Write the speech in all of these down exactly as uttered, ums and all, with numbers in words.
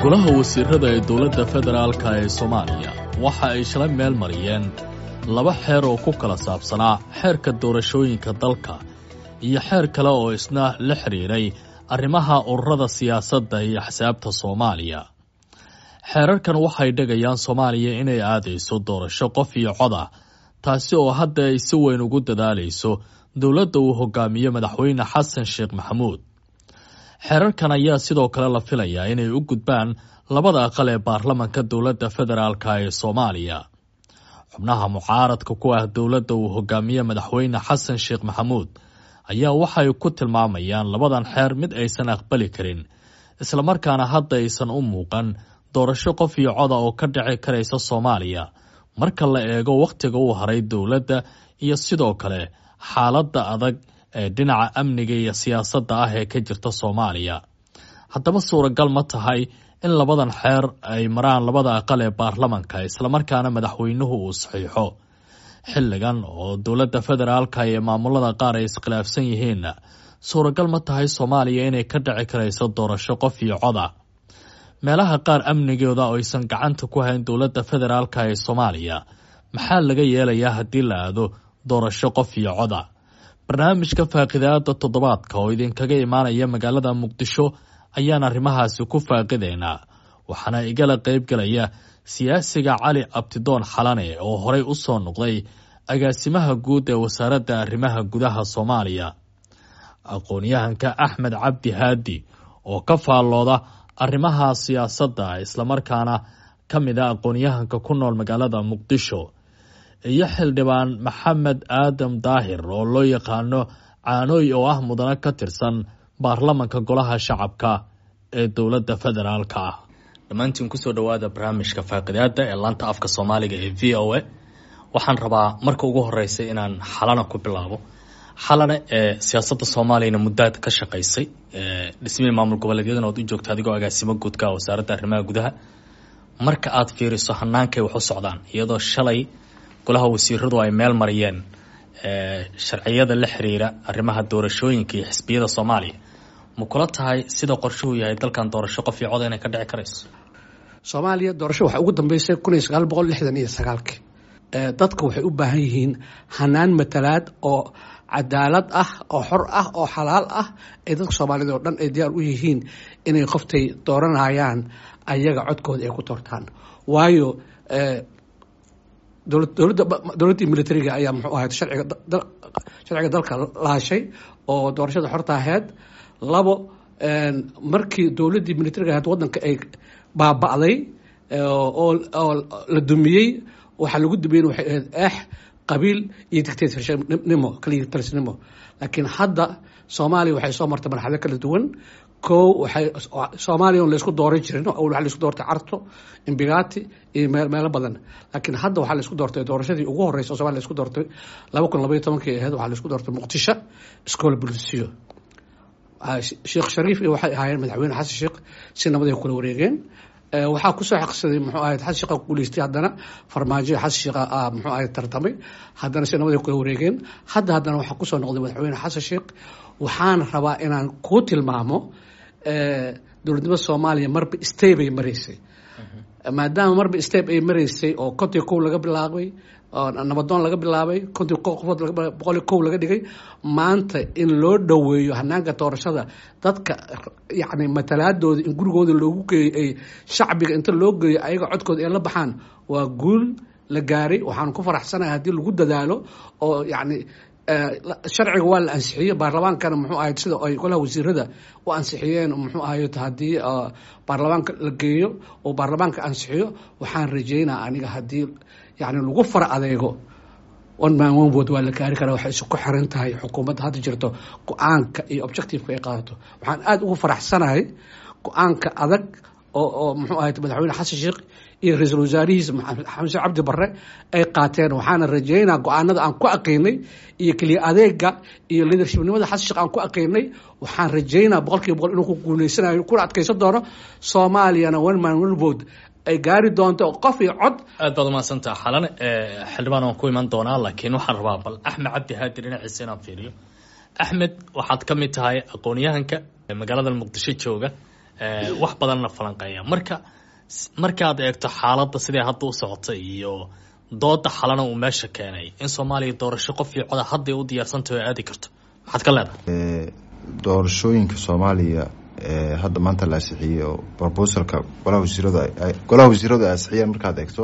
golaha wasiirada ee dowladda federaalka ee Soomaaliya waxa ay shalay meel mariyeen laba xeer oo ku kala saabsanaa xeerka doorashooyinka dalka iyo xeer kale oo isna la xiriiray arrimaha ururada siyaasadda iyo xisaabta Soomaaliya. xeerarkan waxay dhagayaan Soomaaliya inay aadayso doorasho qof iyo cod ah, taasi oo hadda ay si weyn ugu dadaalayso dowladda uu hogaamiyo madaxweyne Xasan Sheekh Maxamuud. xeerarkan ayaa sidoo kale la filayaa inay u gudbaan labada aqal ee baarlamaanka dowladda federaalka ee Soomaaliya. xubnaha mucaaradka ku ah dowladda uu hogaamiyo madaxweyne Xasan Sheekh Maxamuud ayaa waxay ku tilmaamayaan labadan xeer mid aysan aqbali karin, isla markaana hadda aysan u muuqan doorasho qof iyo cod ah oo ka dhici karaysa Soomaaliya marka la eego waqtiga uu haray dowladda iyo sidoo kale xaaladda adag ee dhinaca amniga iyo siyaasadda ah ee ka jirta Soomaaliya. haddaba suuragal ma tahay in labadan xeer ay maraan labada aqal ee baarlamaanka isla markaana madaxweynuhu uu saxiixo xilligan oo dowladda federaalka iyo maamulada qaar ay iskhilaafsan yihiin? suuragal ma tahay Soomaaliya inay ka dhici karayso doorasho qof iyo cod ah? meelaha qaar amnigooda oo aysan gacanta ku hayn dowladda federaalka ee Soomaaliya maxaa laga yeelayaa haddii la aado doorasho qof iyo cod ah? barnaamijka faaqidaada toddobaadka oo idinkaga imaanaya magaalada Muqdisho ayaan arrimahaasi ku faaqideynaa, waxaana igala qayb galaya siyaasiga Cali Abtidoon Xalane oo horey u soo noqday agaasimaha guud ee wasaaradda arrimaha gudaha Soomaaliya, aqoon-yahanka Axmed Cabdi Haadi oo ka faallooda arrimaha siyaasadda isla markaana ka mid ah aqoon-yahanka ku nool magaalada Muqdisho, iyo xildhibaan Maxamed Aadam Daahir oo loo yaqaano Caanooy oo ah mudane ka tirsan baarlamaanka golaha shacabka ee dowladda federaalka ah. dhammaantiin kusoo dhawaada barnaamijka faaqidaada ee laanta afka Soomaaliga ee V O A. waxaan rabaa marka ugu horeysa inaan Xalana ku bilaabo. Xalana ee siyaasadda Soomaaliya muddaad ka shaqeysay ee dhismaha maamul goboleedyada oo u joogta adigoo agaasimo guudka wasaaradda arrimaha gudaha. marka aad fiiriso hannaankay wax u socdaan iyadoo shalay golaha wasiiradu ay meel mariyeen ee sharciyada la xiriira arrimaha doorashooyinka iyo xisbiyada Soomaaliya, ma kula tahay sida qorshuhu yahay dalkan doorasho qof iyo cod inay ka dhici karayso? Soomaaliya doorasho waxa ugu dambeysay kun iyo sagaal boqol lixdan iyo sagaal ee dadka waxay u baahan yihiin hanaan matalaad oo cadaalad ah oo xor ah oo xalaal ah ee dadka Soomaaliyeed oo dhan ay diyaar u yihiin inay qoftay dooranayaan ayaga codkooda ay ku doortaan. waayo ee dowladda dowladda militariga ayaa muxuu ahayd sharciga sharciga dalka laashay oo doorashada xorta ahayd. labo markii dowladda militariga ahayd wadanka ay baaba'day oo oo la dumiyay waxa lagu dumiyay waxay ahayd ah qabiil iyo dictatorshipnimo kaliya talisnimo. laakiin hadda Soomaaliya waxay soo martay marxalado kala duwan. koo waxay Soomaaliya oo la isku dooran jirin oo waxa la isku doortay Carto, Imbigati iyo meelo badan. laakiin hadda waxa la isku doortay doorashadii ugu horeysay Soomaaliya la isku doortay laba kun iyo laba iyo toban-kii ahayd waxa la isku doortay Muqdisho iskool bulsiyo. Sheekh Shariif iyo waxay ahaayeen madaxweyne Xasan Sheekh si nabad ay kula wareegeen. waxaa ku soo xaqsaday muxuu ahayd Xasan Sheekh guuleystay, haddana farmaajo Xasan Sheekh ah muxuu ahayd tartamay, haddana si nabad ay kula wareegeen. hadda haddana waxa ku soo noqday madaxweyne Xasan Sheekh. waxaan rabaa inaan ku tilmaamo ee dowladnimada Soomaaliya marba step ay mareysay, maadaama marba step ay mareysay oo konton kow laga bilaabay oo nabadoon laga bilaabay konton qofood laga boqol kow laga dhigay. maanta in loo dhaweeyo hanaanka doorashada dadka yacni matalaadooda in gurigooda loogu geeyo ay shacbiga inta loo geeyo ayaga codkooda ay la baxaan waa guul la gaaray. waxaan ku faraxsanahay haddii lagu dadaalo oo yacni sharciga waa la ansixiyay baarlamaankana muxuu ahayd sida ay golaha wasiirada u ansixiyeen muxuu ahayd haddii baarlamaanka la geeyo oo baarlamaanka ansixiyo. waxaan rajeynaa aniga haddii yacni lagu fara adeego one man one vote waa la gaari karaa. waxay isku xiran tahay xukuumadda hadda jirto go-aanka iyo objectiveka ay qaadato. waxaan aada ugu faraxsanahay go-aanka adag oo oo muxuu ahayd madaxweyne Xasan Sheekh iyo ra-iisul wasaarihiisa Xamse Cabdi Barre ay qaateen. waxaana rajeynaa go-aanada aan ku aqeynay iyo keliya adeega iyo leadershipnimada Xasan Sheekh aan ku aqeynay, waxaan rajeynaa boqolkiiba boqol inuu ku guuleysanayo kuna adkeysan doono Soomaaliyana one man one vote ay gaari doonto qof iyo cod. aad baad umahadsantaha Xalane. xildhibaan waan ku iman doonaa, laakiin waxaan rabaa bal Axmed Cabdi Haadi dhinaciisa inaan fiiriyo. Axmed, waxaad ka mid tahay aqoon-yahanka magaalada Muqdisho jooga wax badanna falanqeeya marka markaad eegto xaaladda sidee hadda u socota iyo dooda xalana uu meesha keenay in soomaaliya doorasho qof iyo coda hadday u diyaarsantaho aadi karto maxaad ka leedahay doorashooyinka soomaaliya hadda maanta la asixiyey oo proposalka golaha wasiirada golaha wasiiradu ay asixiyeen markaad eegto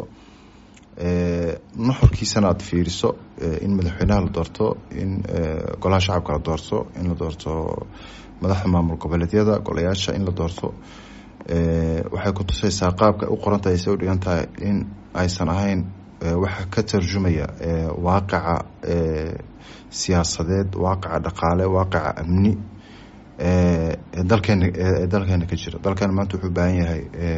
nuxurkiisana aad fiiriso in madaxweynaha la doorto in golaha shacabka la doorto in la doorto madaxda maamul goboleedyada golayaasha in la doorto waxay ku tusaysaa qaabka u qoran tahay say u dhigan tahay in aysan ahayn waxa ka tarjumaya waaqica siyaasadeed waaqica dhaqaale waaqica amni dalkeena ee dalkeena ka jira dalkeena maanta wuxuu u baahan yahay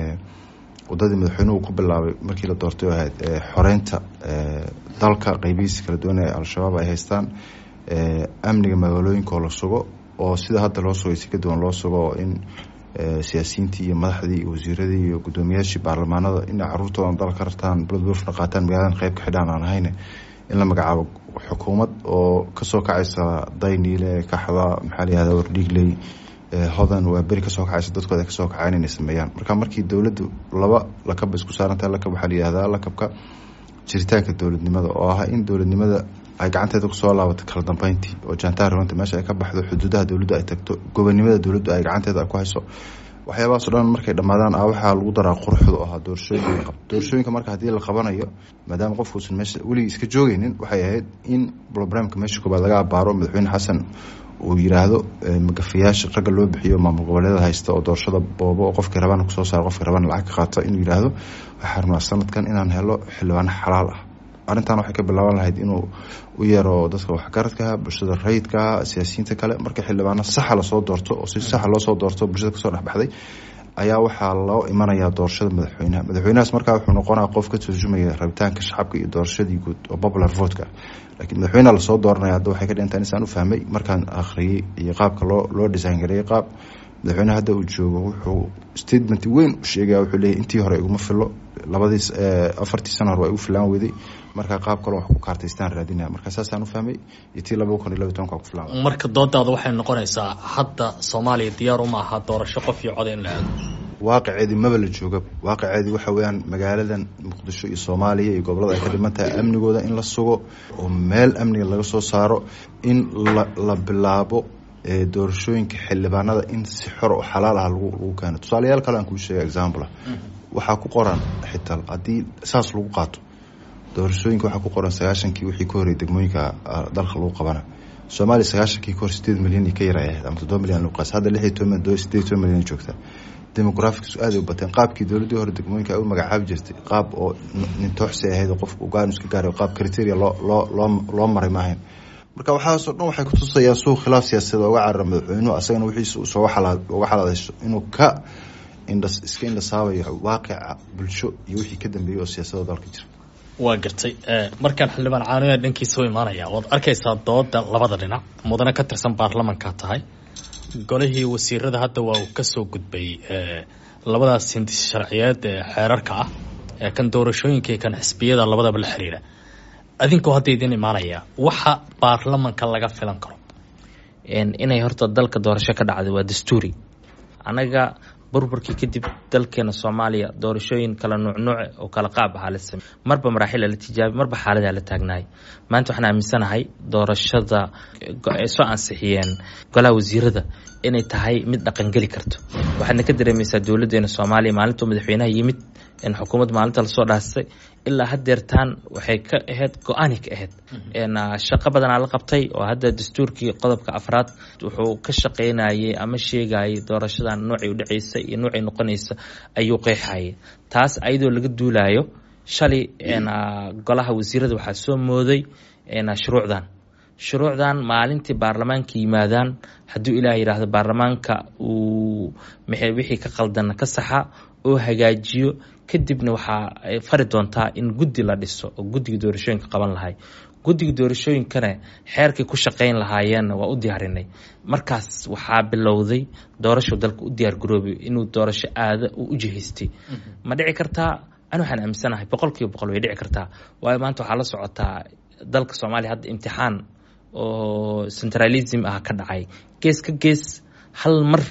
wadadii madaxweynuhu ku bilaabay markii la doortay oo ahayd xoreynta dalka qaybihiisa kala duwan ee al-shabaab ay haystaan amniga magaalooyinka oo la sugo oo sida hadda loo sugay si ka duwan loo sugo oo in siyaasiyiintii iyo madaxdii iyo wasiiradii iyo guddoomiyaashii baarlamaanada inay caruurtoodan dalka rartaan buladbuufna qaataan magaaladan qayb ka xidhaan aan ahayn in la magacaabo xukuumad oo kasoo kacaysa dayniile kaxda maxaa la yihahda wardhiigley hodan waa beri kasoo kacaysa dadkooda ay kasoo kacaan inay sameeyaan marka markii dowladdu laba lakab isku saarantahay lakab waxaa la yihahdaa lakabka jiritaanka dowladnimada oo ah in dowladnimada ay gacanteeda kusoo laabato kala dambeyntii oo jaantaar runta meesha ay ka baxdo xuduudaha dowladdu ay tagto gobonimada dowladdu ay gacanteeda ku hayso waxyaabahaas oo dhan markay dhammaadaan ah waxaa lagu daraa quruxdu ahaa doorashooyinka qab doorashooyinka marka haddii la qabanayo maadaama qofkuusan meesha weligii iska joogaynin waxay ahayd in programka meesha koobaad laga abaaro madaxweyne xasan uu yiraahdo magafayaasha ragga loo bixiyo maamul goboleedyada haysta oo doorashada boobo oo qofkii rabana kusoo saaro qofkii rabana lacag ka qaato inuu yiraahdo waxaa rabnaa sanadkan inaan helo xildhibaano xalaal ah arrintan waxay ka bilaaban lahayd inuu u yeero dadka waxgaradka bulshada rayidka siyaasiyiinta kale marka xildhibaano saxa lasoo doorto oo si saxa loo soo doorto bulshada kasoo dhexbaxday ayaa waxaa loo imanayaa doorashada madaxweynaha madaxweynahaas markaa wuxuu noqonaa qof ka turjumaya rabitaanka shacabka iyo doorashadii guud oo popular vote-ka laakiin madaxweynaha lasoo dooranaya hadda waxay ka dhigantahay insaan u fahmay markaan akhriyey iyo qaabka loo loo design gareeyey qaab madaxweynaha hadda uu joogo wuxuu statement weyn u sheegaya wuxuu leeyahay intii hore iguma filo labadiis afartii sano hore waa igu filaan weday marka qaab kale wax ku kaartaystaan raadinaya marka saasaan u fahmay iyo tii laba kun iyo laba tobanka ku filaan marka doodaada waxay noqonaysaa hadda Soomaaliya diyaar uma aha doorasho qof iyo cod in la aado waaqiceedii maba la jooga waaqiceedii waxa weeyaan magaaladan muqdisho iyo Soomaaliya iyo gobolada ay ka dhiman tahay amnigooda in la sugo oo meel amniga laga soo saaro in la bilaabo doorashooyinka xildhibaanada in si xor oo xalaal ah lagu lagu keeno tusaalayaal kale aan ku sheegay example waxaa ku qoran xitaa haddii saas lagu qaato doorashooyinka waxaa ku qoran sagaashankii wixii ka horreeyay degmooyinka dalka lagu qabana Soomaaliya sagaashankii ka hor sideed milyan ka yar ahayd ama toddoba milyan lagu qaas hadda lix iyo toban doo sideed iyo toban milyan joogta demographics aad u bateen qaabkii dowladda hore degmooyinka ay u magacaabi jirtay qaab oo nin tooxsi ahayd oo qofku ugaan iska gaaray qaab criteria loo loo loo maray maahayn marka waxaas oo dhan waxay ku tusayaan suuq khilaaf siyaasadeed oo uga carara madaxweynuhu asagana wixiisa uu soo xalaad uga xalaadayso inuu ka indhas iska indhasaabayo waaqica bulsho iyo wixii ka dambeeyay oo siyaasadda dalka jira waa gartay markaan xildhibaan caanoya dhankiisa u imaanaya waad arkaysaa dooda labada dhinac mudane ka tirsan baarlamanka tahay golihii wasiirada hadda waa uu kasoo gudbay labadaas hindis sharciyeed ee xeerarka ah ee kan doorashooyinka iyo kan xisbiyada labadaba la xiriira adinkoo hadda idin imaanaya waxa baarlamanka laga filan karo inay horta dalka doorasho ka dhacday waa dastuuri anaga burburkii kadib dalkeena Soomaaliya doorashooyin kala nuuc nuuc oo kala qaab ah la sameeyay marba maraaxil la tijaabi marba xaalada la taagnaay maanta waxaan aaminsanahay doorashada ay soo ansixiyeen golaha wasiirada inay tahay mid dhaqan gali karto waxaadna ka dareemaysaa dowladeena Soomaaliya maalinta madaxweynaha yimid in xukuumad maalinta la soo dhaastay ilaa hadeertaan waxay ka ahayd go'aani ka ahayd in shaqo badan la qabtay oo hadda dastuurkii qodobka afraad wuxuu ka shaqeynayay ama sheegayay doorashadan noocay u dhaceysay iyo noocay noqonaysa ayuu qeexayay taas ayadoo laga duulayo shalay in golaha wasiirada waxa soo mooday in shuruucdan shuruucdan maalintii baarlamaanka yimaadaan haddii ilaahay yiraahdo baarlamaanka uu maxay wixii ka qaldan ka saxa oo hagaajiyo kadibna waxa ay fari doontaa in guddi la dhiso oo guddiga doorashooyinka qaban lahay guddiga doorashooyinkana xeerkii ku shaqeyn lahaayeen waa u diyaarinay markaas waxaa bilowday doorasho dalka u diyaar garoobay inuu doorasho aada u jihaystay ma dhici kartaa anu waxaan aaminsanahay boqolkiiba boqol way dhici kartaa waayo maanta waxaa la socotaa dalka Soomaaliya hadda imtixaan oo centralism ah ka dhacay gees ka gees hal mar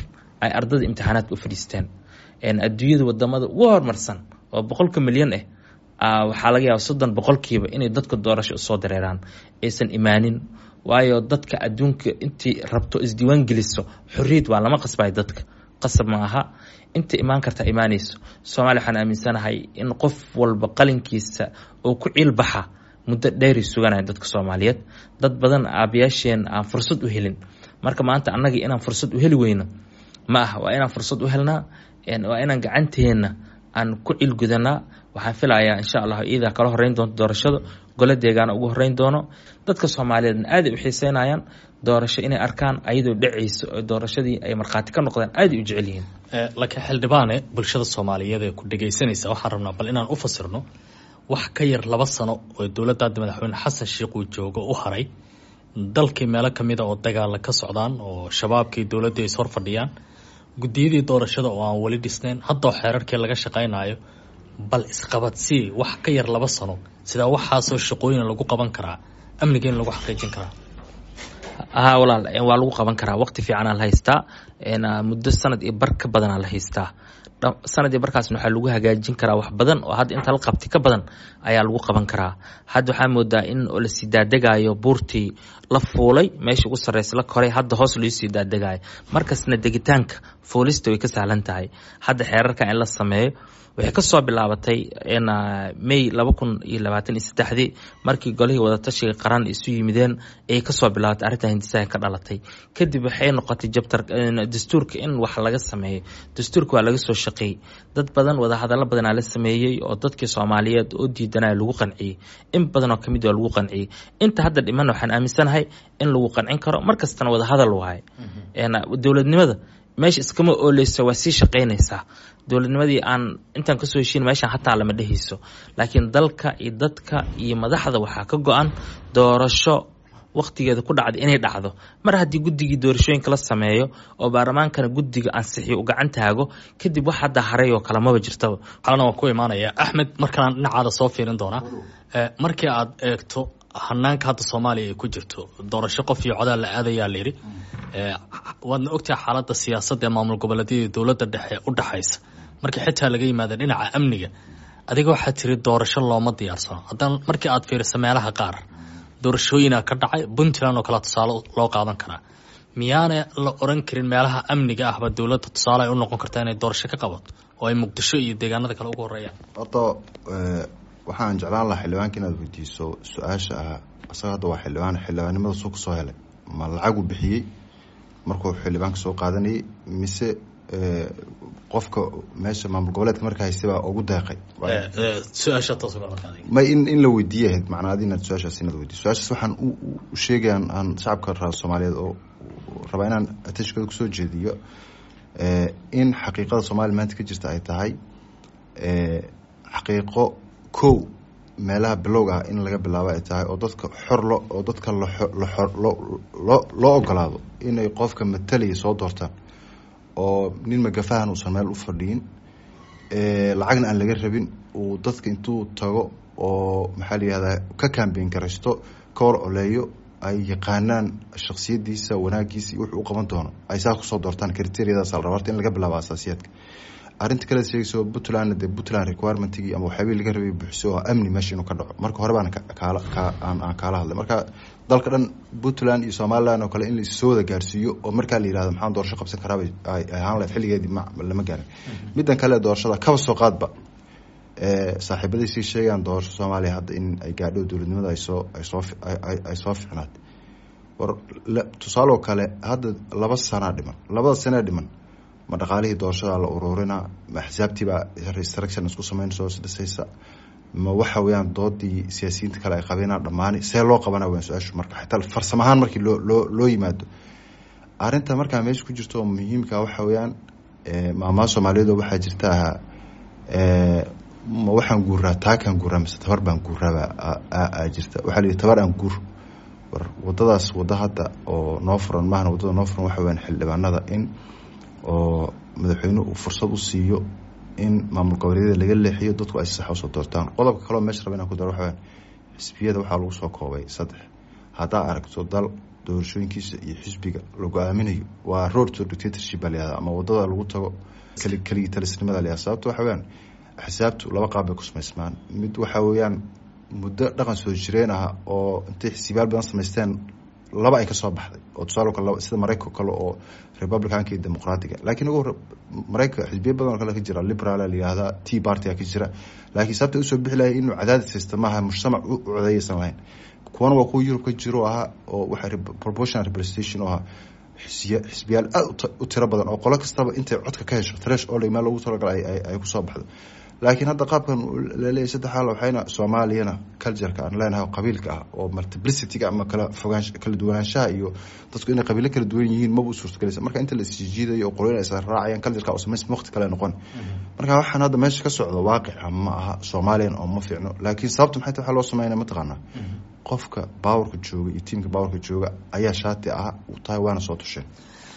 ay ardada imtixaanaadka u fadhiisteen adduunyada wadamada ugu horumarsan oo boqolka milyan ah waxaa laga yaaba soddon boqolkiiba inay dadka doorasho usoo dareeraan aysan imaanin waayo dadka adduunka intii rabto isdiiwaan geliso xorriyad waa lama qasbayo dadka qasab ma aha inta imaan karta imaanayso Soomaaliya waxaan aaminsanahay in qof walba qalinkiisa oo ku cilbaxa muddo dheer suganay dadka Soomaaliyeed dad badan aabiyaasheen aan fursad u helin marka maanta annaga inaan fursad u heli weyno ma aha waa inaan fursad u helnaa waa inaan gacanteena aan ku cilgudanaa waxaan filayaa insha Allah iida kala horeyn doonto doorashada gole deegaan ugu horeyn doono dadka Soomaaliyeed aad u xiiseynayaan doorasho inay arkaan ayadoo dhacayso doorashadii ay marqaati ka noqdeen aad u jecel yihiin ee laakiin xildhibaane bulshada Soomaaliyeed ee ku dhageysanaysa waxaan rabnaa bal inaan u fasirno wax ka yar laba sano oo dawladda madaxweyne Xasan Sheekh uu joogo u haray dalkii meelo kamid ah oo dagaal ka socdaan oo shabaabkii dawladda ay soo fadhiyaan gudiyadii doorashada oo aan wali dhisnayn hadda xeerarkii laga shaqeynayo bal isqabadsi wax ka yar laba sano sida waxaas oo shaqooyin lagu qaban karaa amniga in lagu xaqiijin karaa ah walaal waa lagu qaban karaa waqti fiican aan la haystaa in muddo sanad iyo bar ka badan aan la haystaa sanad iyo barkaas waxa lagu hagaajin karaa wax badan oo had inta la qabti ka badan ayaa lagu qaban karaa had waxa moodaa in la sii daadagayo buurtii la fuulay meesha ugu sareysa la koray hadda hoos loo sii daadagayo markaasna degitaanka fuulista way ka sahlan tahay hadda xeerarka in la sameeyo waxay ka soo bilaabatay in May laba kun iyo labaatan iyo saddex markii golihii wada tashiga qaran isu yimideen ay ka soo bilaabatay arinta hindisaha ka dhalatay kadib waxay noqotay jabtar dastuurka in wax laga sameeyo dastuurka waa laga soo shaqeeyay dad badan wada hadallo badan la sameeyay oo dadkii Soomaaliyeed oo diidanay lagu qanciyay in badan oo kamid ah lagu qanciyay inta hadda dhiman waxaan aaminsanahay in lagu qancin karo markastana wada hadal waay ee dawladnimada meesha iskama ooleyso waa si shaqeynaysa dawladnimadii aan intaan ka soo heshiin meeshan hataa lama dhehayso laakiin dalka iyo dadka iyo madaxda waxaa ka go'an doorasho waqtigeeda ku dhacday inay dhacdo mar haddii guddigii doorashooyinka la sameeyo oo baarlamaankana guddiga ansixiyo u gacan taago kadib wax hadda haray oo kala maba jirtaba xalana waa ku imaanaya Axmed markaan dhinacaada soo fiirin doona ee markii aad eegto hanaanka hadda Soomaaliya ay ku jirto doorasho qof iyo codaal la aadayaa leeri ee wadna ogtahay xaaladda siyaasadda maamul goboleedyada dawladda dhexe u dhaxaysa markii xitaa laga yimaado dhinaca amniga adiga waxa tiri doorasho looma diyaarsano hadan markii aad fiiriso meelaha qaar doorashooyina ka dhacay Puntland oo kala tusaale loo qaadan karaa miyaana la oran karin meelaha amniga ahba dawladda tusaale ay u noqon kartaa inay doorasho ka qabato oo ay Muqdisho iyo deegaanada kale ugu horeeyaan horta waxaan jeclaan lahaa xildhibaanka inaad weydiiso su-aasha ah asaga hadda waa xildhibaan xildhibaanimada soo ka soo helay ma lacag u bixiyey markuu xildhibaanka soo qaadanayay mise qofka meesha maamul goboleedka marka haystay baa ugu deeqay su-aasha taas uga markaad ma in in la weydiiyay macnaheedu inaad su-aashaas inaad weydiiso su-aashaas waxaan u sheegayaan aan shacabka reer Soomaaliyeed oo rabaa inaan atashkada kusoo jeediyo in xaqiiqada Soomaaliya maanta ka jirta ay tahay xaqiiqo kow meelaha bilowga ah in laga bilaabo ay tahay oo dadka xor lo oo dadka loo ogolaado inay qofka matalaya soo doortaan oo nin magafahan uusan meel u fadhiyin lacagna aan laga rabin uu dadka intuu tago oo maxaa la yihahdaa ka campaign garaysto ka hor oleeyo ay yaqaanaan shakhsiyadiisa wanaagiisa iyo wuxuu u qaban doono ay saa kusoo doortaan kriteeriyadaas la rabaa in laga bilaabo asaasiyaadka arinta kale sheegayso Puntland de Puntland requirement-ii ama waxyaabihii laga rabay buuxso oo amni meesha inuu ka dhaco marka hore baan kaala aan aan kaala hadlay marka dalka dhan Puntland iyo Somaliland oo kale in la soo wada gaarsiiyo oo marka la yiraahdo maxaan doorasho qabsan karaa ay ahaan la xilligeedii ma lama gaarin midan kale doorashada ka soo qaadba ee saaxiibadii si sheegan doorasho Soomaaliya hadda in ay gaadho dawladnimada ay soo ay soo ay soo fiicnaad war tusaale kale hadda laba sano dhiman laba sano dhiman ma dhaqaalihii doorashada la ururina ma xisaabtiba restriction isku sameynayso sidaysa ma waxa weeyaan doodii siyaasiyiinta kale ay qabeenaa dhamaani see loo qabana waan su-aashu marka xitaa farsamahaan markii loo loo loo yimaado arinta markaa meesha ku jirto oo muhiimka waxa weeyaan maamaha Soomaaliyeed waxaa jirta ee ma waxaan guuraa taakan guuraa mise tabar baan guuraa aa jirta waxa la tabar aan guur war wadadaas wada hadda oo noo furan maahna wadada noo furan waxa weeyaan xildhibaanada in oo madaxweynuhu uu fursad u siiyo in maamul goboleedyada laga leexiyo dadku ay sax u soo doortaan qodobka kale meesha rabana ku daro waxa xisbiyada waxa lagu soo koobay saddex hadaa aragto dal doorashooyinkiisa iyo xisbiga lagu aaminayo waa road to dictatorship baa layihahda ama wadada lagu tago kali keligii talisnimada layihahda sababto waxa weeyaan xisaabtu laba qaab bay ku samaysmaan mid waxa weeyaan muddo dhaqan soo jireen ah oo intay xisbiyaal badan samaysteen laba ay ka soo baxday oo tusaale kale sida Mareykanka kale oo Republicanka iyo Democratic laakiin ugu Mareykanka xisbiyo badan oo kale ka jira liberal la yiraahdo Tea Party ka jira laakiin sababta uu soo bixi lahayd inuu cadaadis sistemaha mujtamac u codaysan lahayn kuwana waa kuwa Europe ka jiro ah oo waxa proportional representation oo ah xisbiyaal u tiro badan oo qolo kastaba intay codka ka hesho thresh oo leeyahay lagu talagalay ay ay ku soo baxdo laakiin hadda qaabkan leeyahay saddex xal waxayna Soomaaliyana culture-ka aan leenahay qabiilka ah oo multiplicity-ga ama kala fogaansho kala duwanaanshaha iyo dadku inay qabiilo kala duwan yihiin ma buu suurtagelaysa marka inta la isjiidayo qoloyna ay raacayaan culture-ka oo sameys waqti kale noqon marka waxaan hadda meesha ka socdo waaqic ma aha Soomaaliyan oo ma fiicno laakiin sababtu maxay tahay loo sameeyay ma taqaana qofka powerka jooga iyo teamka powerka jooga ayaa shaati ah u tahay waana soo tusheen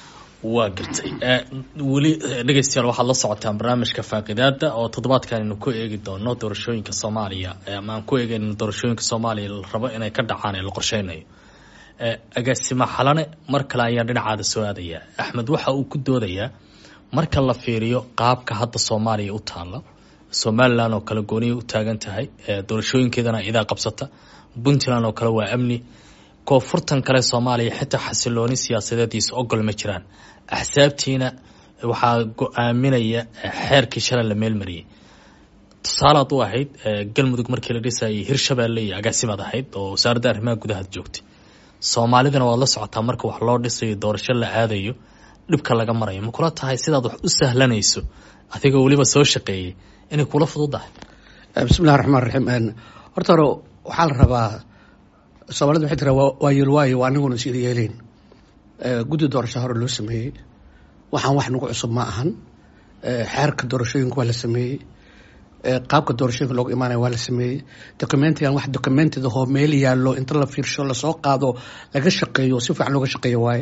waa gartay weli dhegeystayaal waxaad la socotaan barnaamijka faaqidaada oo toddobaadkan aynu ku eegi doono doorashooyinka Soomaaliya ama aan ku eegayno doorashooyinka Soomaaliya la rabo inay ka dhacaan ee la qorsheynayo agaasima xalane mar kale ayaa dhinacaada soo aadaya Axmed waxa uu ku doodayaa marka la fiiriyo qaabka hadda Soomaaliya u taalo Somaliland oo kala gooniyo u taagan tahay doorashooyinkeedana idaa qabsata Puntland oo kale waa amni koonfurtan kale Soomaaliya xitaa xasilooni siyaasadeediisa ogol ma jiraan axsaabtiina waxaa go'aaminaya xeerkii shalay la meel mariyay tusaalaad u ahayd galmudug markii la dhisayay Hirshabeelle iyo agaasimaad ahayd oo wasaaradda arrimaha gudaha joogtay Soomaalidana waa la socotaa marka wax loo dhisayo doorasho la aadayo dhibka laga marayo ma kula tahay sidaad wax u sahlanayso adiga waliba soo shaqeeyay inay kula fududahay bismillaahir rahmaanir rahiim horta waxaa la rabaa Soomaalida waxay tiraa waa yirwaayo waa aniguna sii yeeleen guddi doorasho hore loo sameeyay waxaan wax nagu cusub ma ahan xeerka doorashooyinka waa la sameeyay qaabka doorashooyinka loogu imaanayo waa la sameeyay documentigan wax documented oo meel yaallo inta la fiirsho la soo qaado laga shaqeeyo si fiican looga shaqeeyo waaye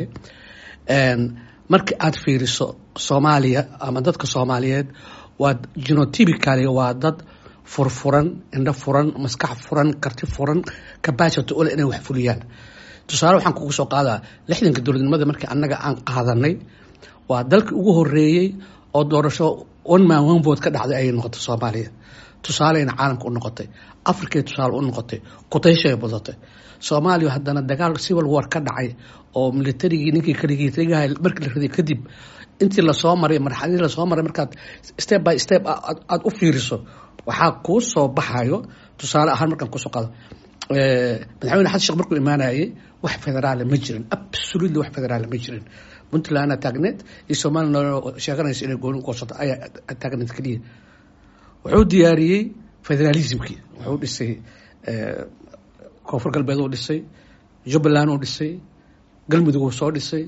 marka aad fiiriso Soomaaliya ama dadka Soomaaliyeed waa genotypically waa dad furfuran indha furan maskax furan karti furan capacity oo inay wax fuliyaan tusaale waxaan kugu soo qaadaa lixdanka dowladnimada markii annaga aan qaadanay waa dalka ugu horeeyay oo doorasho one man one vote ka dhacday ay noqotay Soomaaliya tusaaleyna caalamka u noqotay Afrika tusaale u noqotay qotayshay badatay Soomaaliya haddana dagaal civil war ka dhacay oo militarigii ninkii kaligii tagay markii la riday kadib intii la soo maray marxaladii la soo maray markaad step by step aad u fiiriso waxaa ku soo baxayo tusaale ahaan markaan ku soo qaado ee madaxweyne xasan sheekh markuu imaanayay wax federaal ma jirin absolutely wax federaal ma jirin Puntland taagneed iyo Soomaaliland sheeganaysa inay gooni ku soo ay taagneed kaliya wuxuu diyaariyay federalismkii wuxuu dhisay ee koonfur galbeed uu dhisay Jubbaland uu dhisay galmudug uu soo dhisay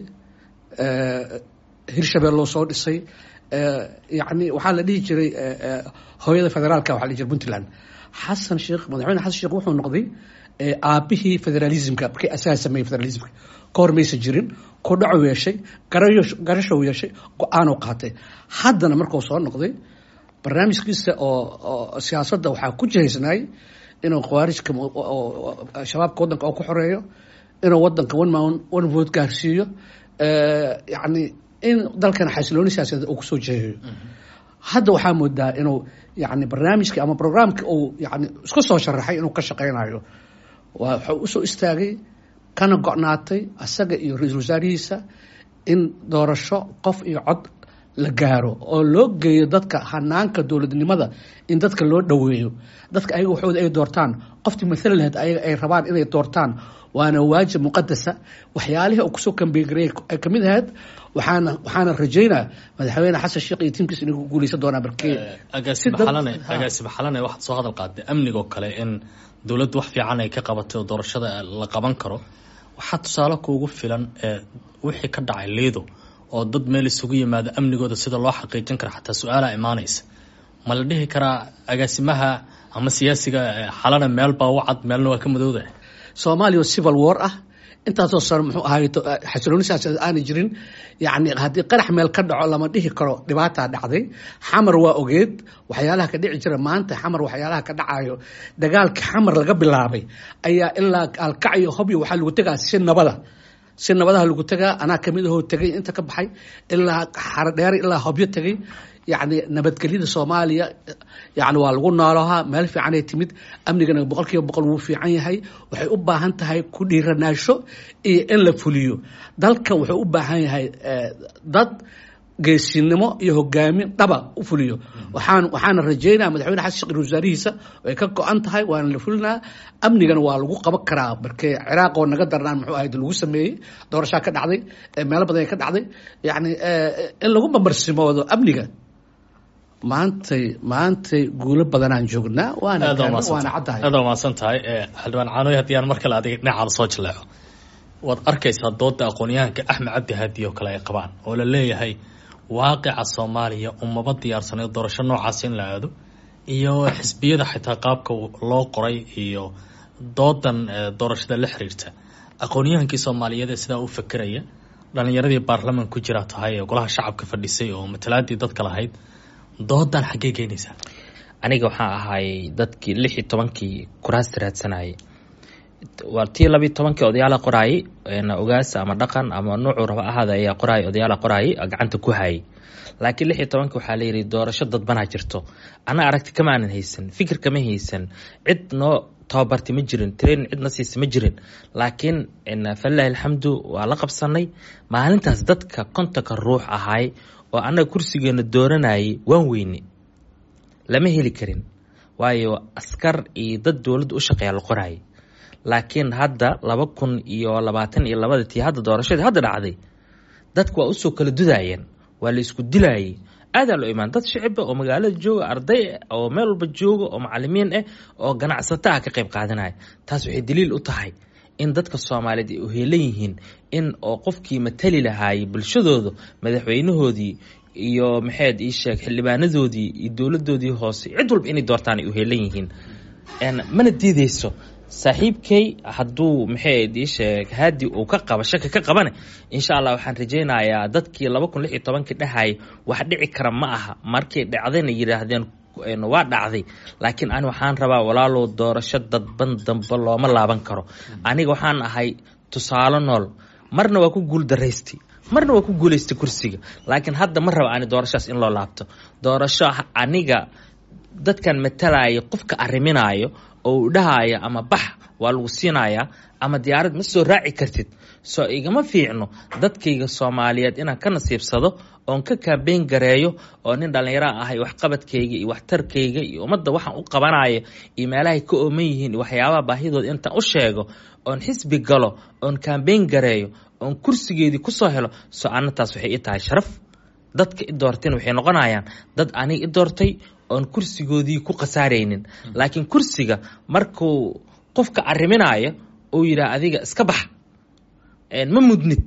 ee Hirshabeelle uu soo dhisay يعني waxaa la dhihi jiray hooyada federaalka waxa la jiray Puntland Xasan Sheekh madaxweyne Xasan Sheekh wuxuu noqday aabihii federalismka markii asaas sameeyay federalismka koormaysa jirin ku dhaco yeeshay garasho garasho yeeshay go'aan u qaatay haddana markuu soo noqday barnaamijkiisa oo siyaasadda waxaa ku jihaysnay inuu khawaarijka shabaabka wadanka oo ku xoreeyo inuu wadanka one man one vote gaarsiiyo yani in dalkan xasilooni siyaasadeed uu ku soo jeeyo hadda waxaa moodaa inuu yani barnaamijka ama programka uu yani isku soo sharaxay inuu ka shaqeynayo waxa uu soo istaagay kana go'naatay asaga iyo ra'iisul wasaarihiisa in doorasho qof iyo cod la gaaro oo loo geeyo dadka hanaanka dowladnimada in dadka loo dhaweeyo dadka ayaga waxooda ay doortaan qoftii mathalan lahayd ayaga ay rabaan inay doortaan waana waajib muqaddasa waxyaalaha uu kusoo kambeegaray ay kamid ahayd waxaana waxaana rajaynaa madaxweyne xasan sheekh iyo tiimkiisa inuu guuleysan doonaa markii agaasima xalane agaasima xalane waxaad soo hadal qaaday amniga kale in dowladdu wax fiican ay ka qabato doorashada la qaban karo waxa tusaale kuugu filan ee wixii ka dhacay Liido oo dad meel isugu yimaada amnigooda sida loo xaqiijin karo xataa su'aala imaanaysa ma la dhihi karaa agaasimaha ama siyaasiga xalane meel baa wacad meelna waa ka madowdahay Soomaaliya civil war ah intaasoo sar muxuu ahaay xasilooni siyaasadeed aan jirin yani haddii qarax meel ka dhaco lama dhihi karo dhibaataa dhacday xamar waa ogeed waxyaalaha ka dhici jira maanta xamar waxyaalaha ka dhacayo dagaalka xamar laga bilaabay ayaa ilaa alkacyo hobyo waxaa lagu tegaa si nabada si nabadaha lagu tagaa anaa kamid ahoo tegay inta ka baxay ilaa xaro dheer ilaa hobyo tegay yacni nabadgelyada soomaaliya yani waa lagu noolahaa meel fiicanay timid amnigana boqol kiiba boqol wuu fiican yahay waxay u baahan tahay ku dhiiranaasho iyo in la fuliyo dalka wuxuu u baahan yahay dad geesinimo iyo hogaamin dhaba u fuliyo waxaan waxaana rajeynaa madaxweyne xasan sheekh wasaarihiisa ay ka go-an tahay waana la fulinaa amnigana waa lagu qaban karaa markee ciraaq oo naga darnaan muxuu ahayd lagu sameeyey doorashaa ka dhacday meelo badan ka dhacday yacni in lagu bambarsimoodo amniga maantay maantay guulo badanaan joognaa waana waana caddahay aad umaasan tahay xildhibaan caanoy haddii aan mar kale adiga dhinacaada soo jaleeco waad arkaysaa dooda aqoon-yahanka axmed cabdi haadi oo kale ay qabaan oo la leeyahay waaqica soomaaliya umaba diyaarsanay doorasho noocaas in la aado iyo xisbiyada xitaa qaabka loo qoray iyo doodan doorashada la xiriirta aqoon-yahankii soomaaliyeed ee sidaa u fakeraya dhalinyaradii baarlaman ku jira tahay ee golaha shacabka fadhisay oo matalaadii dadka lahayd doodan xaggee keenaysaa aniga waxaan ahay dadkii lix iyo tobankii kuraasta raadsanayay waa tii labiiyo tobankii odayaala qoraayay ogaas ama dhaqan ama nuucu raba ahaada ayaa qoraayay odayaala qoraayay gacanta ku hayay laakiin lix iyo tobankii waxaa la yidhi doorasho dadbanaa jirto anna aragti kama aanan haysan fikir kama haysan cid noo tababarti ma jirin train cid na siisa ma jirin laakiin falilaahi alxamdu waa la qabsanay maalintaas dadka kontonka ruux ahay oo annaga kursigeena dooranayay waan weyne lama heli karin waayo askar iyo dad dowladda u shaqeeya la qoraayay laakiin hadda laba kun iyo labaatan iyo labada tii hadda doorashadii hadda dhacday dadku waa usoo kala dudaayeen waa la isku dilaayay aadaa loo imaan dad shicibba oo magaalada jooga arday oo meel walba jooga oo macalimiin ah oo ganacsato ah ka qayb qaadanaya taas waxay daliil u tahay in dadka soomaaliyeed ay u heelan yihiin in oo qofkii matali lahaayay bulshadooda madaxweynahoodii iyo maxayd ii sheeg xildhibaanadoodii iyo dowladoodii hoose cid walba inay doortaan ay u heelan yihiin mana diideyso saaxiibkay hadduu maxayd ii sheeg haadi uu ka qaba shaki ka qabane insha allah waxaan rajaynayaa dadkii laba kun lix iyo tobankii dhahayay wax dhici kara ma aha markay dhacdayna yidhaahdeen waa dhacday laakiin ani waxaan rabaa walaalow doorasho dadban dambe looma laaban karo aniga waxaan ahay tusaale nool marna waa ku guul daraystay marna waa ku guulaystay kursiga laakiin hadda ma raba ani doorashaas in loo laabto doorasho aniga dadkan matalaya qofka arriminaayo oo u dhahaya ama bax waa lagu siinayaa ama diyaarad ma soo raaci kartid soo igama fiicno dadkayga soomaaliyeed inaan ka nasiibsado oon ka kaabeyn gareeyo oo nin dhallinyaro ahay waxqabadkayga iyo waxtarkayga iyo ummadda waxaan u qabanaya iyo meelahay ka ooman yihiin iyo waxyaabaha baahidooda intaan u sheego oon xisbi galo oon kaabeyn gareeyo oon kursigeedii ku soo helo soo anataas waxay i tahay sharaf dadka i doorteen waxay noqonayaan dad aniga i doortay oon kursigoodii ku khasaaraynin laakiin kursiga markuu qofka arriminaayo uu yidhaah adiga iska bax ma mudnid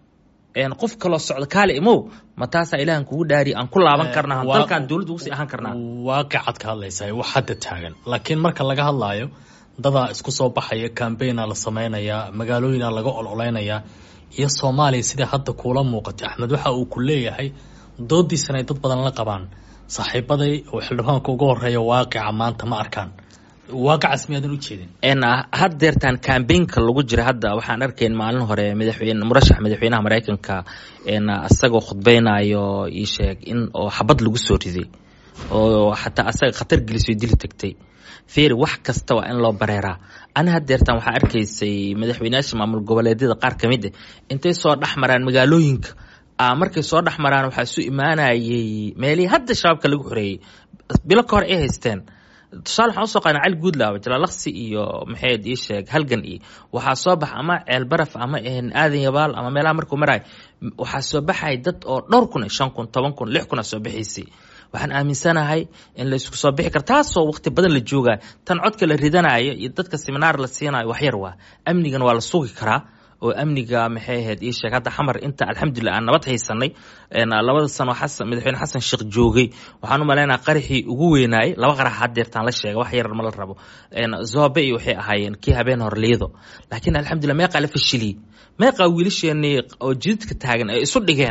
qof kaloo socdo kaale imow ma taasaa ilaahan kugu dhaari aan ku laaban karnaa dalkaan dowladda ugu sii ahaan karnaa waaqicad ka hadlaysaa wax hadda taagan laakiin marka laga hadlaayo dadaa isku soo baxaya cambaigna la samaynayaa magaalooyina laga ololeynayaa iyo soomaaliya sidai hadda kuula muuqatay axmed waxa uu ku leeyahay doodiisana ay dad badan la qabaan saaxiibaday oo xildhibaanka uga horeeya waaqica maanta ma arkaan waaqicas miyaadan u jeedin haddeertaan cambaynka lagu jira hadda waxaan arkayn maalin hore madaxweyne murashax madaxweynaha maraykanka isagoo khudbeynayo ii sheeg in oo xabad lagu soo riday oo xataa asaga khatar gelisay dili tagtay feeri wax kasta waa in loo bareeraa ani haddeertaan waxaa arkaysay madaxweynayaasha maamul goboleedyada qaar ka mid ah intay soo dhex maraan magaalooyinka markay soo dhex maraan waxaa isu imaanayay meelihii hadda shabaabka lagu xoreeyey bilo ka hor ay haysteen tusaale waxaan usoo qaadnaa cali guudlaaba jalaalaqsi iyo maxayd ii sheeg halgan iyo waxaa soo bax ama ceel baraf ama aadan yabaal ama meelaha markuu maraay waxaa soo baxay dad oo dhowr kun shan kun toban kun lix kun a soo bixiysay waxaan aaminsanahay in laysku soo bixi karo taasoo waqti badan la joogayo tan codka la ridanayo iyo dadka seminaar la siinayo waxyar waa amnigan waa la sugi karaa oo amniga maxay ahayd ii sheeg hadda xamar inta alxamdulilah aan nabad haysanay labada sano xasan madaxweyne xasan sheekh joogay waxaan u maleynayaa qaraxii ugu weynaayay laba qarax haddeertaan la sheegay wax yar ma la rabo zoobe iyo waxay ahaayeen kii habeen hor liido laakiin alxamdulilah meeqaa la fashiliyey meeqaa wiilasheenii oo jididka taagan ay isu dhigeen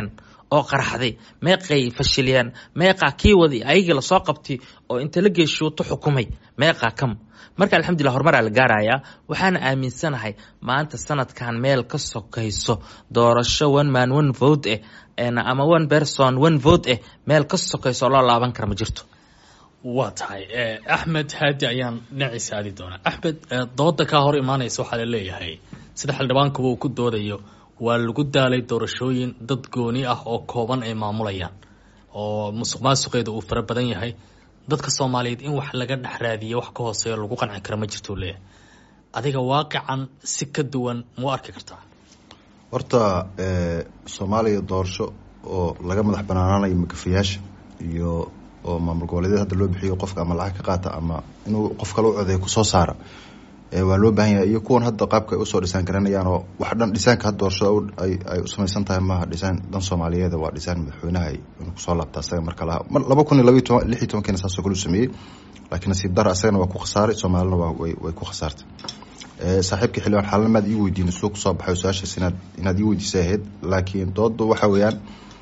oo qaraxday meeqay fashiliyeen meeqa kii wadi ayaga la soo qabtay oo inta la geeshuuto xukumay meeqa kam marka alxamdulillah horumar la gaaraya waxaan aaminsanahay maanta sanadkan meel ka sokayso doorasho one man one vote eh ama one person one vote eh meel ka sokayso loo laaban karo ma jirto. waa tahay axmed haadi ayaan dhinaciisa aadi doonaa. axmed, dooda kaa hor imaanaysa waxaa la leeyahay sida xildhibaankuba uu ku doodayo waa lagu daalay doorashooyin dad gooni ah oo kooban ay maamulayaan oo musuq maasuqeeda uu fara badan yahay. dadka Soomaaliyeed in wax laga dhex raadiyo wax ka hooseeyo lagu qanci karo ma jirto leeyahay. adiga waaqican si ka duwan ma arki kartaa? horta Soomaaliya doorasho oo laga madax banaanaanayo makafiyaasha iyo oo maamul goboleedyada hadda loo bixiyo qofka ama lacag ka qaata ama inuu qof kale u codeeyo ku soo saara ee waa loo baahan yahay iyo kuwan hadda qaabka ay u soo dhisaan garanayaan oo wax dhan dhisaanka hadda doorashada ay ay u samaysan tahay ma dhisaan dan Soomaaliyeed waa dhisaan madaxweynaha inuu ku soo laabta asaga marka la laba kun iyo laba iyo lix iyo toban kana saasoo kale u sameeyay laakiin si dar asagana waa ku khasaaray Soomaalina waa way way ku khasaartay ee saaxiibka xilwan xalmad ii weydiin soo ku soo baxay su'aasha sinaad inaad ii weydiisayd laakiin dooddu waxa weeyaan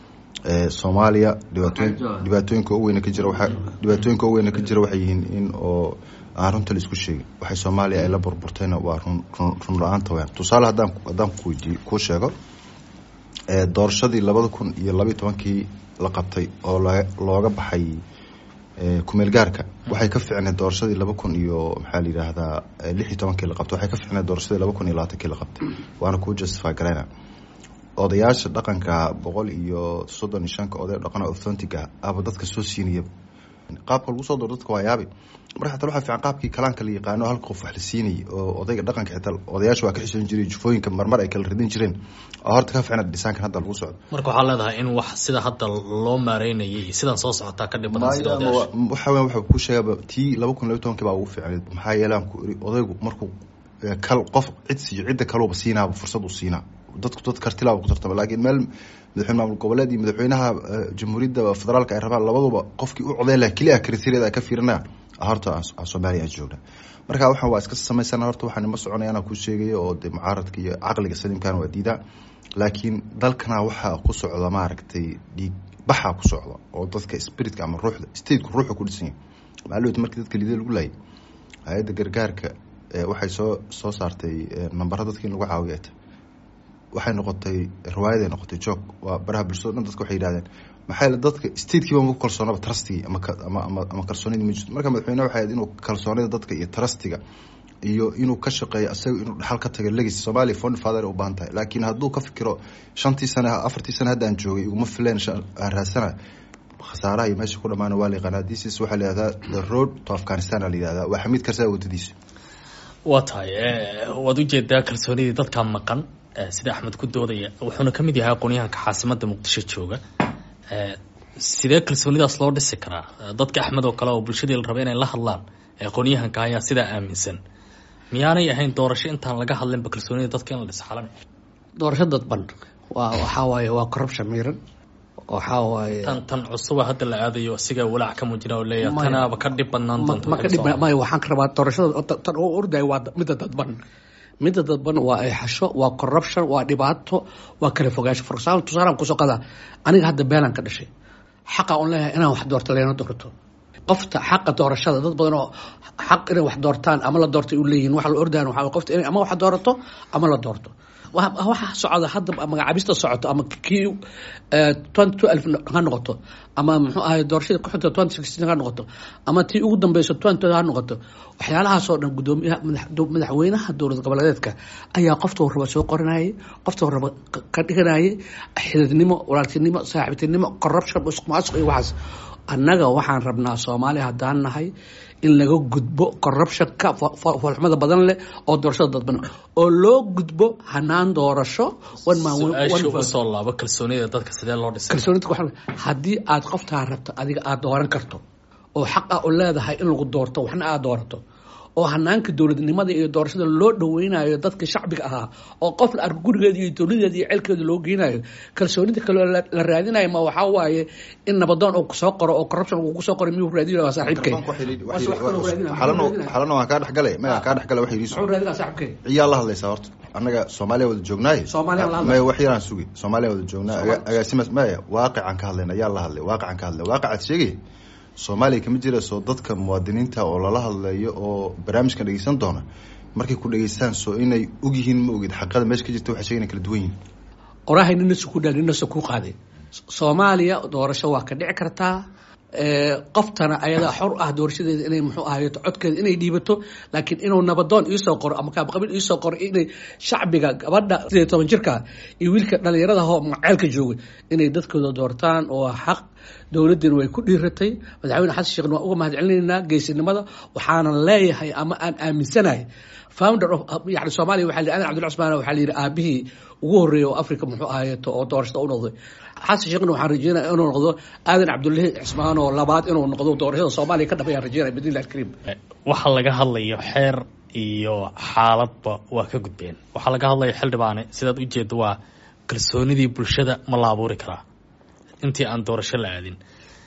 ee Soomaaliya dhibaatooyin dhibaatooyinka ugu weyn ka jira waxa dhibaatooyinka ugu weyn ka jira waxay yihiin in oo aan runta la isku sheegay waxay Soomaaliya ay la burburtayna waa run run la'aanta weyn tusaale hadaan hadaan ku weydiiyo ku sheego ee doorashadii laba kun iyo laba iyo toban la qabtay oo looga baxay ee kumeel gaarka waxay ka fiicnay doorashadii laba kun iyo maxaa la yiraahdaa lix iyo toban la qabtay waxay ka fiicnay doorashadii laba kun iyo labaatan la qabtay waana ku justify garayna odayaasha dhaqanka boqol iyo soddon iyo shan oday dhaqan authentic ah aba dadka soo siinaya qaabka lagu soo doorto dadka waa yaabi marka xataa waxa fiican qaabkii kalaanka la yaqaano hal qof wax la siinay oo odayga dhaqanka xitaa odayaasha waa ka xishoon jiray jufooyinka marmar ay kala ridin jireen oo horta ka fiicnaa dhisaankan hadda lagu socdo marka waxa leedahay in wax sida hadda loo maareynayay sidan soo socota ka dhibadan sida odayaasha waxa weyn waxa ku sheegay tii laba kun iyo laba iyo toban baa ugu fiicnay maxaa yeelaan ku odaygu markuu kal qof cid si cid kale oo siinaa fursad u siinaa dadku dad kartila ku tartama laakiin meel madaxweynaha maamul goboleed iyo madaxweynaha jamhuuriyadda federaalka ay rabaan labaduba qofkii u codeey la kaliya kriteeriyada ka fiirinaa horta Soomaaliya joogna marka waxaan waa iska sameeysan horta waxaan ma soconayna ku sheegayo oo de mucaaradka iyo aqliga saliimkan waa diida laakiin dalkana waxa ku socda ma aragtay dhiig baxa ku socda oo dadka spiritka ama ruuxda state-ku ruuxa ku dhisan maaluud markii dadka liiday lagu laayay hay'adda gargaarka waxay soo soo saartay nambarada dadkii lagu caawiyay waxay noqotay riwaayad ay noqotay joog waa baraha bulshada dhan dadku waxay yiraahdeen maxay la dadka state-kiiba ugu kalsoonaba trustii ama ama ama kalsoonida ma jirto marka madaxweynaha waxay inuu kalsoonida dadka iyo trustiga iyo inuu ka shaqeeyo asaga inuu dhaxal ka tago legacy Soomaali fund father u baahan tahay laakiin hadduu ka fikiro shantii sano afartii sano hadda aan joogay uma fileen aan raasana khasaaraha iyo meesha ku dhamaana waa la qanaadiis waxa la yiraahdaa the road to Afghanistan la yiraahdaa waa xamid karsaa wadadiisa waa tahay wad u jeedaa kalsoonida dadka maqan sida Axmed ku doodaya wuxuuna kamid yahay aqoonyahanka caasimada Muqdisho jooga ee sidee kalsoonidaas loo dhisi karaa dadka Axmed oo kale oo bulshada la rabay inay la hadlaan aqoonyahanka ayaa sida aaminsan miyaanay ahayn doorasho intaan laga hadlin ba kalsoonida dadka in la dhis xalan doorasho dadban waa waxa waaye waa corruption miran waxa waaye tan tan cusub hadda la aadayo asiga walaac ka mujina oo leeyahay tanaaba ka dhib badnaan doonto ma ka dhib ma waxaan ka rabaa doorashada tan oo orday waa mid dadban midda dadban waa ay xasho waa corruption waa dhibaato waa kala fogaansho for example tusaaran ku soo qada aniga hadda beelan ka dhashay xaqa oo leeyahay inaan wax doorto leeyno doorto qofta xaqa doorashada dad badan oo xaq inay wax doortaan ama la doorto u leeyihiin waxa la ordaan waxa qofta inay ama wax doorato ama la doorto waxa socda hadda magacaabista socoto ama kii twenty alf ha noqoto ama muxuu ahay doorashada ku xigta twenty sixteen ha noqoto ama tii ugu dambayso twenty ha noqoto waxyaalahaas oo dhan gudoomiyaha madaxweynaha dowlad goboleedka ayaa qofta raba soo qoranayay qofta raba ka dhiganayay xididnimo walaaltinimo saaxiibtinimo corruption musuqmaasuq iyo waxaas annaga waxaan rabnaa Soomaaliya hadaan nahay in laga gudbo corruption ka falxumada badan leh oo doorashada dadban oo loo gudbo hanaan doorasho wan ma wan soo laabo kalsoonida dadka sidee loo dhisay kalsoonida waxa hadii aad qofta rabto adiga aad dooran karto oo xaq ah u leedahay in lagu doorto waxna aad doorato oo hanaanka dowladnimada iyo doorashada loo dhaweynayo dadka shacbiga ahaa oo qof la arko gurigeeda iyo dowladeeda iyo cilkeeda loo geenayo kalsoonida kale la raadinayo ma waxa waaye in nabadoon uu soo qoro oo corruption uu soo qoro miyuu raadinayo saaxiibkay xalano xalano waa ka dhaxgalay ma ka dhaxgalay wax yiriis wuxuu raadinayaa saaxiibkay ciyaal la hadlaysa horta annaga Soomaaliya wada joognay ma wax yaraan sugi Soomaaliya wada joognaa agaasimaas ma waaqican ka hadlayna ayaa la hadlay waaqican ka hadlay waaqicad sheegay Soomaaliya kama jira soo dadka muwaadiniinta oo lala hadlayo oo barnaamijkan dhageysan doona markay ku dhageystaan soo inay og yihiin ma ogid xaqada meesha ka jirta waxa sheegay kala duwan yihiin qoraahaynina ku dhaadina soo ku qaaday Soomaaliya doorasho waa ka dhici kartaa ee qoftana ayada xor ah doorashadeeda inay muxuu ahaayo codkeeda inay dhiibato laakiin inuu nabadoon iyo soo qor ama kaab qabil iyo soo qor inay shacbiga gabadha sidoo toban jirka iyo wiilka dhalinyarada oo macaylka joogay inay dadkooda doortaan oo xaq dawladdan way ku dhiiratay madaxweyne xasan sheekh waa uga mahadcelinaynaa geesinimada waxaana leeyahay ama aan aaminsanahay founder of yani Soomaaliya waxa la yiraahdaa Cabdul Cusmaan waxa la yiraahdaa aabihii ugu horeeyay oo Afrika muxuu ahaayeeto oo doorashada u noqday xasan sheekh waxaan rajeynayaa inuu noqdo aadan Cabdullaahi Cusmaan oo labaad inuu noqdo doorashada Soomaaliya ka dhabayaan rajeynaa bidilaahi kariim waxa laga hadlayo xeer iyo xaaladba waa ka gudbeen waxa laga hadlayo xildhibaane sidaad u jeedo waa kalsoonidii bulshada ma la abuuri karaa intii aan doorasho la aadin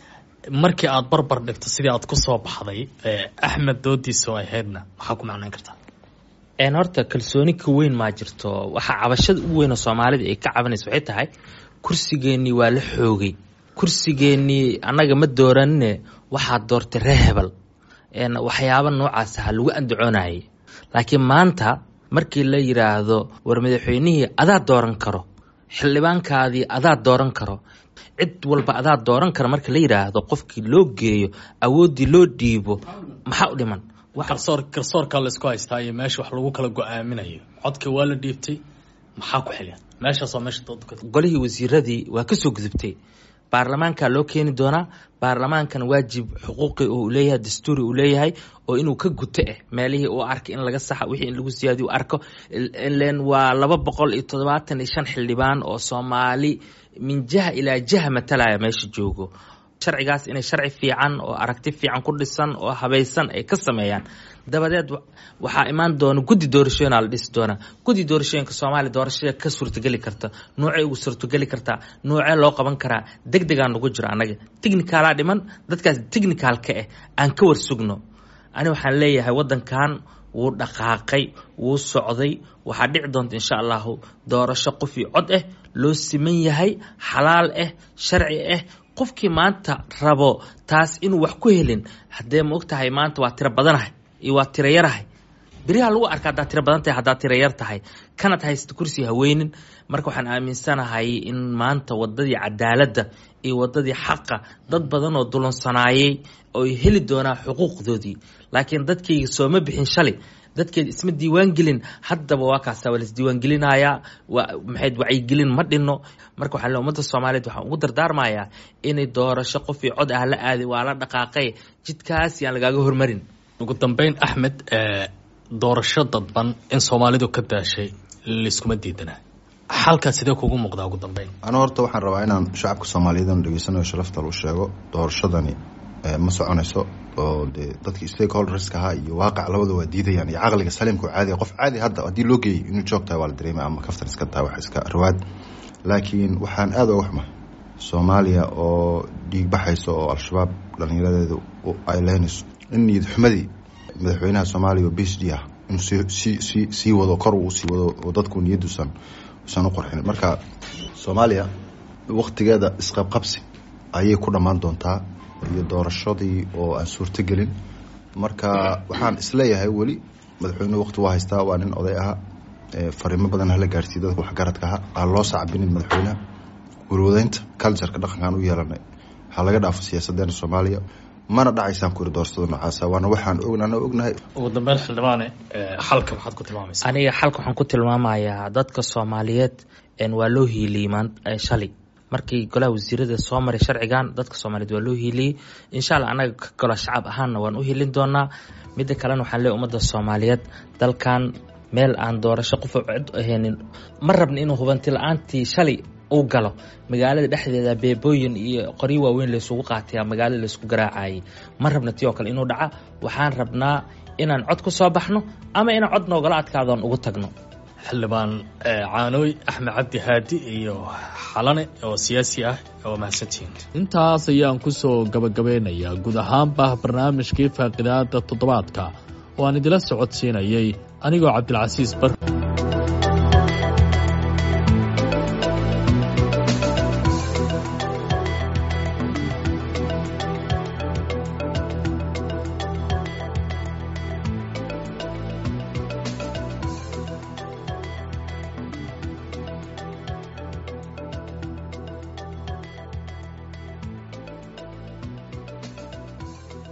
markii aad barbar dhigto sidii aad ku soo baxday Axmed doodiisoo ahaydna waxa ku macnaan kartaa een horta kalsooni ka weyn ma jirto waxa cabashada ugu weyn oo Soomaalida ay ka cabanayso waxay tahay kursigeeni waa la xoogay kursigeeni anaga ma dooranne waxa doortay reehbal een waxyaabo noocaas ah lagu andacoonay laakiin maanta markii la yiraahdo war madaxweynihii adaa dooran karo xildhibaankaadii adaa dooran karo cid walba adaa dooran kara marka la yiraahdo qofkii loo geeyo awoodii loo dhiibo maxaa u dhiman garsoor garsoorka la isku haystaa iyo meesha wax lagu kala go'aaminayo codka waa la dhiibtay maxaa ku xiliya meesha soo meesha dadka golihii wasiiradii waa ka soo gudubtay baarlamaanka loo keeni doona baarlamaankan waajib xuquuqi uu leeyahay dastuuri uu leeyahay oo inuu ka guto eh meelihii uu arkay in laga saxa wixii in lagu siyaadiyo arko ileen waa laba boqol iyo toddobaatan iyo shan xildhibaan oo Soomaali min jaha ila jaha matalaya meesha joogo sharcigaas inay sharci fiican oo aragti fiican ku dhisan oo habaysan ay ka sameeyaan dabadeed waxa imaan doona guddi doorashooyin la dhis doona guddi doorashooyinka Soomaaliya doorashada ka suurtagali karta noocay ugu suurtagali karta noocay loo qaban karaa degdegaan ugu jira anaga technical ah dhiman dadkaas technical ka ah aan ka warsugno ani waxaan leeyahay wadankan wuu dhaqaaqay wuu socday waxa dhici doonta insha Allah doorasho qof iyo cod ah loo siman yahay xalaal ah sharci ah qofkii maanta rabo taas inuu wax ku helin hadee ma ogtahay maanta waa tiro badanahay iyo waa tiro yarahay biriha lagu arkaa daa tiro badan tahay hadaa tiro yar tahay kanad haysto kursi haweenin marka waxaan aaminsanahay in maanta wadadii cadaaladda iyo wadadii xaqa dad badan oo dulonsanaayay oo heli doona xuquuqdoodii laakiin dadkii soo ma bixin shalay dadkeed isma diiwaan gelin haddaba waa kaas waa is diiwaan gelinaya maxay wacyi gelin ma dhino marka waxa la umada Soomaaliyeed waxa ugu dardaarmayaa inay doorasho qof iyo cod ah la aadi waa la dhaqaaqay jidkaas yaan laga hormarin ugu dambeyn Axmed ee doorasho dadban in Soomaalidu ka daashay liskuma diidana xalka sidee kugu muuqdaa ugu dambeyn ana horta waxaan rabaa inaan shacabka Soomaaliyeed dhageysanayo sharafta loo sheego doorashadani ma soconayso oo dadka stakeholders ka ah iyo waaqic labada waa diidayaan iyo aqliga saliimka caadi qof caadi hadda hadii loo geeyo inuu joogtaa waa la dareemaa ama kaftan iska taa wax iska rawaad laakiin waxaan aad uga xumaa Soomaaliya oo dhiig baxayso oo al-shabaab dhalinyaradeedu ay leynayso in niyad xumadii madaxweynaha Soomaaliya oo B H D ah inuu si si si wado kor uu si wado oo dadku niyadusan usan u qorxin marka Soomaaliya waqtigeeda isqabqabsi ayay ku dhamaan doontaa iyo doorashadii oo aan suurta gelin marka waxaan isleeyahay wali madaxweynuhu waqti waa haystaa waa nin oday ah ee fariimo badan hala gaarsiiyo dadka wax garadka ah loo sacbinin madaxweynaha gurwadeynta culture ka dhaqankan u yeelanay waxa laga dhaafo siyaasadda Soomaaliya mana dhacaysaan ku doorashada noocaas waana waxaan ognahay ognahay ugu dambeyn xildhibaane xalka waxaad ku tilmaamaysaa aniga xalka waxaan ku tilmaamayaa dadka Soomaaliyeed in waa loo hiiliimaan shalay markii golaha wasiirada soo maray sharcigan dadka Soomaaliyeed waa loo hiiliyay insha Allah anaga golaha shacab ahaan waan u hiilin doonaa mid kale waxaan leeyahay umada Soomaaliyeed dalkan meel aan doorasho qof cid aheenin ma rabna inuu hubanti la'aantii shalay uu galo magaalada dhexdeeda beebooyin iyo qori waaweyn la isugu qaatay magaalada la isku garaacay ma rabna tii oo kale inuu dhaca waxaan rabnaa inaan cod ku soo baxno ama inaan cod noogala adkaadon ugu tagno xildhibaan caanoy Axmed Cabdi Haadi iyo xalane oo siyaasi ah oo mahadsantiin intaas ayaan ku soo gabagabeynayaa guud ahaanba barnaamijkii faaqidaada toddobaadka oo aan idila socodsiinayay anigoo Cabdilcasiis Bar